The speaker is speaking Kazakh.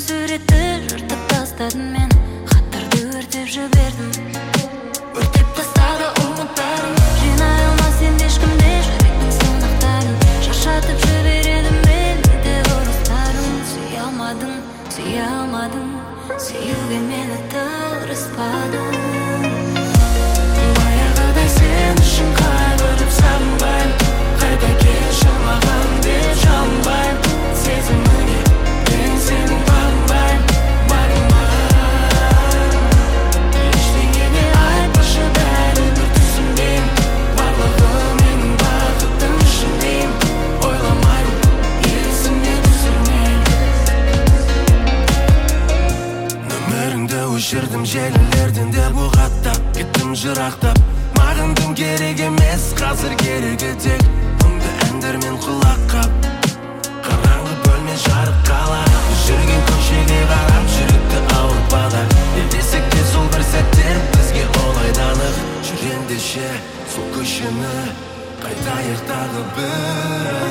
суретті жыртып тастадым мен, хаттарды өртеп жібердім. Өртеп тастады ұмыттарым, жинай алмас енді ешкімде жүректің сынақтарын. Шаршатып жібереді мені де ұрыстарым. Сүйе алмадың, сүюге мені тырыспадың. Баяғыдай сен үшін қайғырып сағынбайым, қайта келші маған деп жалынбайым. Сезіміңе мен сенің бағынбайым, ештеңеге айтпашы, бәрібір түсінбеймін. Барлығы менің бақытым үшін деймін, ойламаймын, есіме түсірмеймін. Нөміріңді өшірдім желілерден де бұғаттап, кеттім жырақтап. Маған дым керек емес, қазір керегі тек мұңды әндермен құлақ қап. Қараңғы бөлме жарық қала, жүрген көшеге қарап жүректі ауыртпады. Не десек те сол бір сәттер бізге оңайда анық. Жүр ендеше сол көшені қайта тағы бір